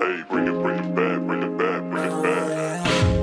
Hey, bring it back, bring it back, bring it back.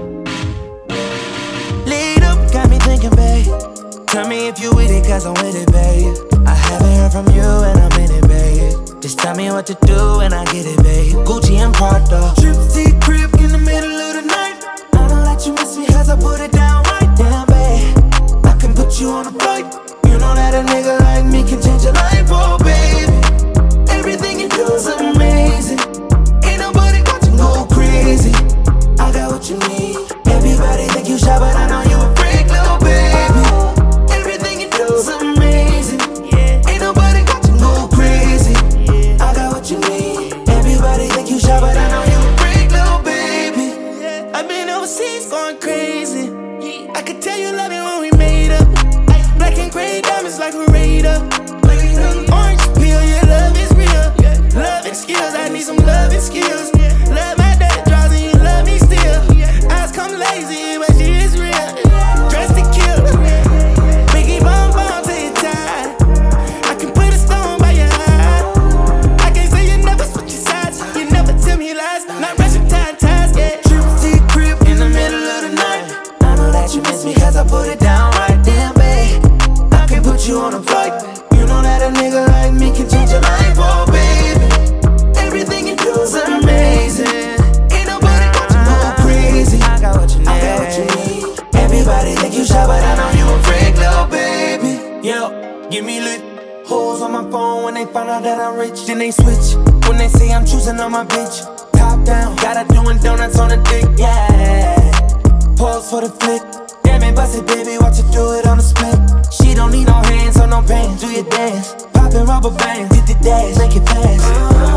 Lead up, got me thinking, babe. Tell me if you with it, cause I'm with it, babe. I haven't heard from you and I'm in it, babe. Just tell me what to do and I get it, babe. Gucci and Prada, trip to the crib in the middle of the night. I know that you miss me cause I put it down right down, babe. I can put you on a flight. You know that a nigga like me can change your life, oh baby. Everything you do is amazing. Ain't nobody got to go crazy. I got what you need. Everybody think you shy, but I know you a freak, little baby. Everything you do is amazing. Ain't nobody got to go crazy. I got what you need. Everybody think you shy, but I know you a freak, little baby. I've been overseas going crazy. I could tell you love it when we made up. Black and gray diamonds like a radar. Orange peel, your love is real. Love and skills, I need some love and skills. Love my dirty draws and you love me still. Eyes come lazy, but she is real. Dressed to kill. Biggie bomb bomb till you tired. I can put a stone by your eye. I can't say you never switch your sides. You never tell me lies. Not rushing ties, yeah. Trip to the crib in the middle of the night. I know that you miss me cause I put it down right damn, babe. I can put you on a flight. You know that a nigga like me can change your life, oh baby. Everything you do is amazing. Ain't nobody got to go crazy. I got what you need. I got what you need. Everybody think you shy, but I know you a freak, little baby. Yo, give me lit. Hoes on my phone when they find out that I'm rich. Then they switch when they say I'm choosing on my bitch. Top down, got her doing donuts on the dick, yeah. Pose for the flick. Damn it, bust it, baby, watch her do it on the split. She don't need no hands or no pain. Do your dance, poppin' rubber bands, hit the dash, make it fast.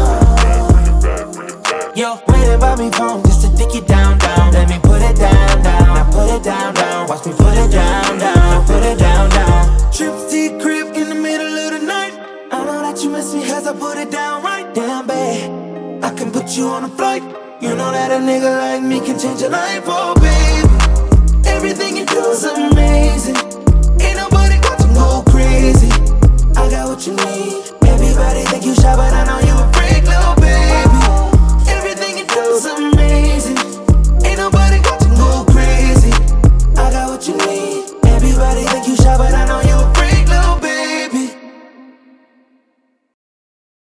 Yo, waiting by me phone just to dick it down, down. Let me put it down, down. Now put it down, down. Watch me put it down, down. Now put it down, down. Trip to the crib in the middle of the night. I know that you miss me cause I put it down right down, babe. I can put you on a flight. You know that a nigga like me can change your life, oh baby. Everything you do is amazing. Ain't nobody got to go crazy. I got what you need. Everybody think you shy, but I know you